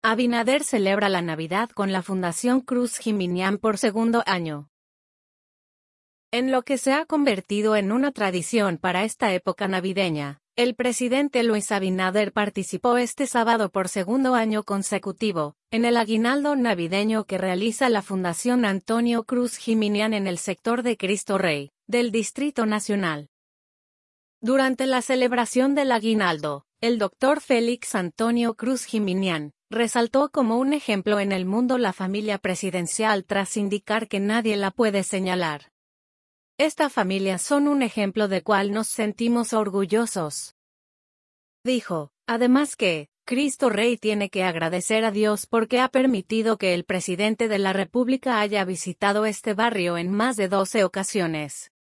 Abinader celebra la Navidad con la Fundación Cruz Jiminián por segundo año. En lo que se ha convertido en una tradición para esta época navideña, el presidente Luis Abinader participó este sábado por segundo año consecutivo, en el aguinaldo navideño que realiza la Fundación Antonio Cruz Jiminián en el sector de Cristo Rey, del Distrito Nacional. Durante la celebración del aguinaldo, el doctor Félix Antonio Cruz Jiminián resaltó como un ejemplo en el mundo la familia presidencial tras indicar que nadie la puede señalar. Esta familia son un ejemplo de cual nos sentimos orgullosos. Dijo, además que, Cristo Rey tiene que agradecer a Dios porque ha permitido que el presidente de la República haya visitado este barrio en más de 12 ocasiones.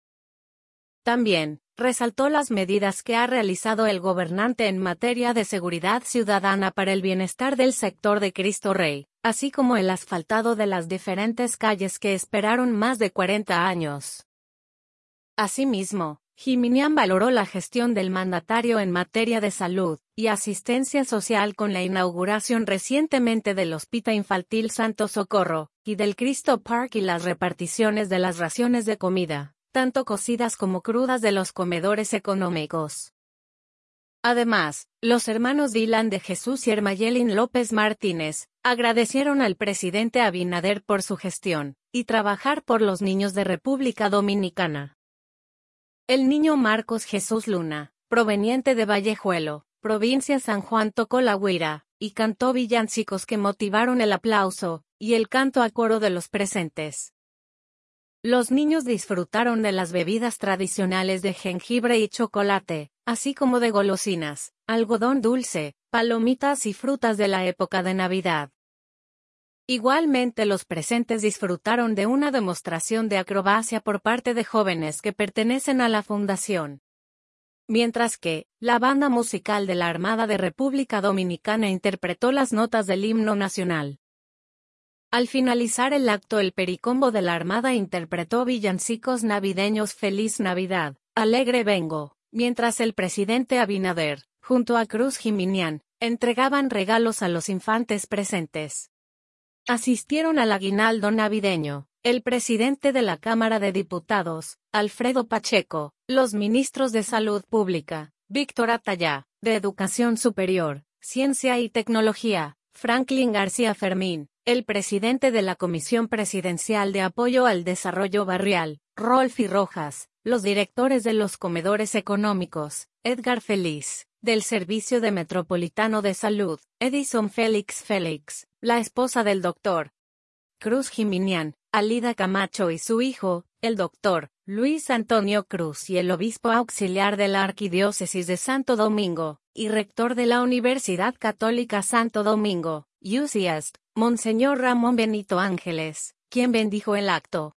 También, resaltó las medidas que ha realizado el gobernante en materia de seguridad ciudadana para el bienestar del sector de Cristo Rey, así como el asfaltado de las diferentes calles que esperaron más de 40 años. Asimismo, Jiminián valoró la gestión del mandatario en materia de salud y asistencia social con la inauguración recientemente del Hospital Infantil Santo Socorro y del Cristo Park y las reparticiones de las raciones de comida, tanto cocidas como crudas de los comedores económicos. Además, los hermanos Dylan de Jesús y Hermayelin López Martínez agradecieron al presidente Abinader por su gestión y trabajar por los niños de República Dominicana. El niño Marcos Jesús Luna, proveniente de Vallejuelo, provincia San Juan, tocó la güira y cantó villancicos que motivaron el aplauso y el canto a coro de los presentes. Los niños disfrutaron de las bebidas tradicionales de jengibre y chocolate, así como de golosinas, algodón dulce, palomitas y frutas de la época de Navidad. Igualmente los presentes disfrutaron de una demostración de acrobacia por parte de jóvenes que pertenecen a la fundación. Mientras que, la banda musical de la Armada de República Dominicana interpretó las notas del himno nacional. Al finalizar el acto, el pericombo de la Armada interpretó villancicos navideños Feliz Navidad, Alegre Vengo, mientras el presidente Abinader, junto a Cruz Jiminián, entregaban regalos a los infantes presentes. Asistieron al aguinaldo navideño, el presidente de la Cámara de Diputados, Alfredo Pacheco, los ministros de Salud Pública, Víctor Atayá, de Educación Superior, Ciencia y Tecnología, Franklin García Fermín, el presidente de la Comisión Presidencial de Apoyo al Desarrollo Barrial, Rolfi Rojas, los directores de los comedores económicos, Edgar Feliz, del Servicio de Metropolitano de Salud, Edison Félix, la esposa del doctor Cruz Jiminián, Alida Camacho y su hijo, el doctor Luis Antonio Cruz y el obispo auxiliar de la Arquidiócesis de Santo Domingo, y rector de la Universidad Católica Santo Domingo, UCAST, Monseñor Ramón Benito Ángeles, quien bendijo el acto.